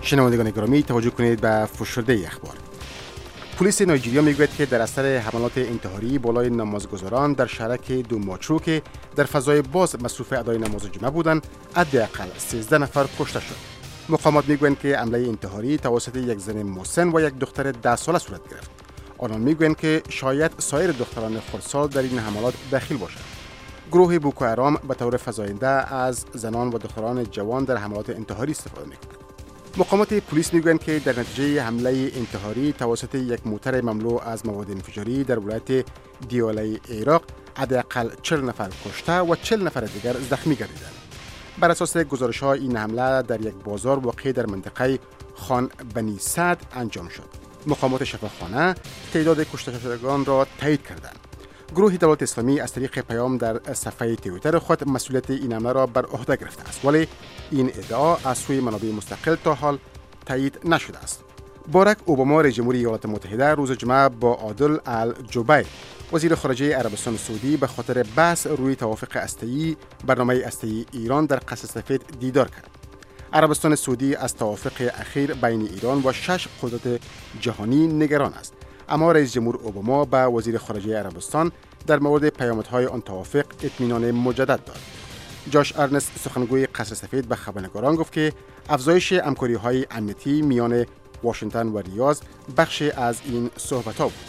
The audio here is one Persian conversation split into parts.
شنوندگان گرامی توجه کنید به فشرده اخبار. پلیس نایجریا میگوید که در اثر حملات انتحاری بالای نمازگزاران در شهرک دوماچرو که در فضای باز مصروف ادای نماز جمعه بودند، حداقل 13 نفر کشته شد. مقامات میگویند که حمله انتحاری توسط یک زن مسن و یک دختر 10 ساله صورت گرفت. آنان میگویند که شاید سایر دختران خردسال در این حملات دخیل باشند. گروه بوکو حرام به طور فزاینده از زنان و دختران جوان در حملات انتحاری استفاده می‌کند. مقامات پلیس میگویند که در نتیجه حمله انتحاری توسط یک موتر مملو از مواد انفجاری در ولایت دیاله عراق حداقل 40 نفر کشته و 40 نفر دیگر زخمی گردیدند. بر اساس گزارش‌ها این حمله در یک بازار واقع در منطقه خان بنی سعد انجام شد. مقامات شفاخانه تعداد کشته شدگان را تایید کردند. گروه دولت اسلامی از طریق پیام در صفحه توییتر خود مسئولیت این حمله را بر عهده گرفته است، ولی این ادعا از سوی منابع مستقل تا حال تایید نشده است. باراک اوباما رئیس جمهور ایالات متحده روز جمعه با عادل الجبیر وزیر خارجه عربستان سعودی به خاطر بحث روی توافق هسته‌ای برنامه هسته‌ای ایران در قصر سفید دیدار کرد. عربستان سعودی از توافق اخیر بین ایران و 6 قدرت جهانی نگران است، اما رئیس جمهور اوباما به وزیر خارجه عربستان در مورد پیامدهای آن توافق اطمینان مجدد داد. جاش ارنست سخنگوی قصر سفید به خبرنگاران گفت که افزایش همکاری‌های امنیتی میان واشنگتن و ریاض بخشی از این صحبت‌ها بود.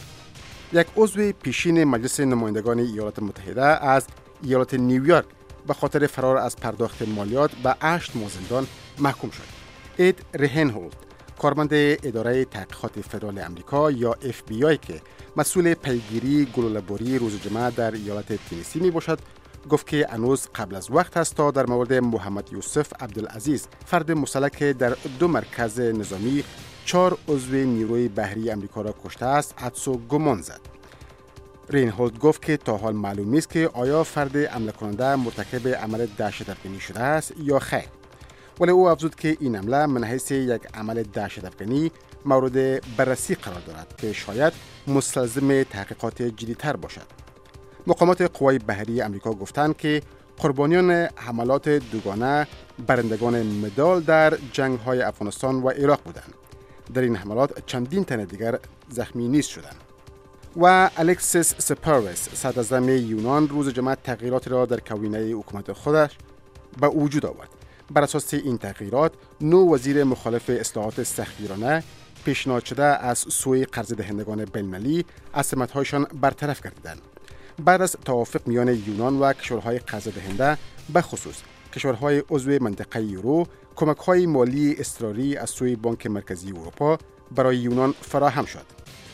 یک عضو پیشین مجلس نمایندگان ایالات متحده از ایالت نیویورک به خاطر فرار از پرداخت مالیات به 8 ماه زندان محکوم شد. اید رهنهولد، کارمند اداره تحقیقات فدرال امریکا یا FBI که مسئول پیگیری گلوله‌باری روز جمعه در ایالت تنسی می باشد، گفت که هنوز قبل از وقت است تا در مورد محمد یوسف عبدالعزیز، فرد مسلح که در 2 مرکز نظامی 4 عضو نیروی بحری امریکا را کشته است، حدس و گمان زد. رینهولد گفت که تا حال معلوم نیست که آیا فرد حمله کننده مرتکب عمل دهشت‌افکنی شده است یا خیر. ولی او افزود که این حمله من حیث یک عمل دهشت‌افکنی مورد بررسی قرار دارد که شاید مستلزم تحقیقات جدی‌تر باشد. مقامات قوای بحری امریکا گفتند که قربانیان حملات دوگانه برندگان مدال در جنگ‌های افغانستان و عراق بودند. در این حملات چندین تن دیگر زخمی نیز شدند. و الکسیس سپاروس، صدراعظم یونان، روز جمعه تغییراتی را در کابینه حکومت خودش به وجود آورد. بر اساس این تغییرات، 9 وزیر مخالف اصلاحات سختگیرانه پیشنهاد شده از سوی قرض دهندگان بین‌المللی از سمت‌هایشان برطرف گردیدند. بعد از توافق میان یونان و کشورهای قرض دهنده، به خصوص کشورهای عضو منطقه یورو، کمک‌های مالی اضطراری از سوی بانک مرکزی اروپا برای یونان فراهم شد.